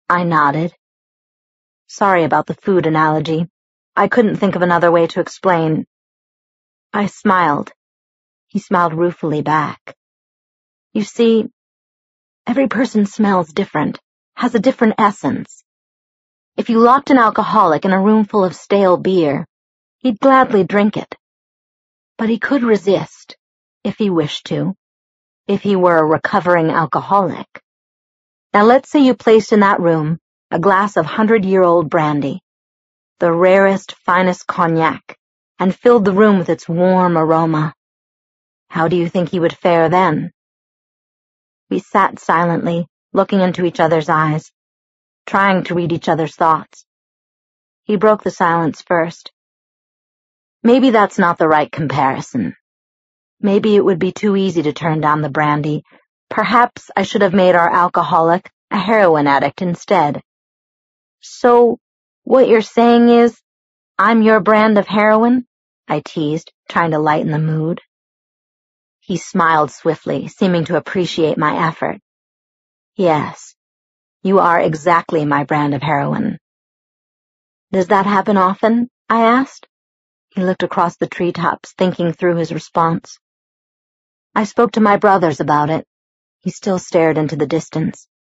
I nodded. Sorry about the food analogy. I couldn't think of another way to explain. I smiled. He smiled ruefully back. You see, every person smells different, has a different essence. If you locked an alcoholic in a room full of stale beer, he'd gladly drink it. But he could resist, if he wished to, if he were a recovering alcoholic. Now let's say you placed in that room a glass of 100-year-old brandy, the rarest, finest cognac, and filled the room with its warm aroma. How do you think he would fare then? We sat silently, looking into each other's eyes, trying to read each other's thoughts. He broke the silence first. Maybe that's not the right comparison. Maybe it would be too easy to turn down the brandy. Perhaps I should have made our alcoholic a heroin addict instead. So, what you're saying is, I'm your brand of heroin? I teased, trying to lighten the mood. He smiled swiftly, seeming to appreciate my effort. Yes, you are exactly my brand of heroin. Does that happen often? I asked. He looked across the treetops, thinking through his response. I spoke to my brothers about it. He still stared into the distance.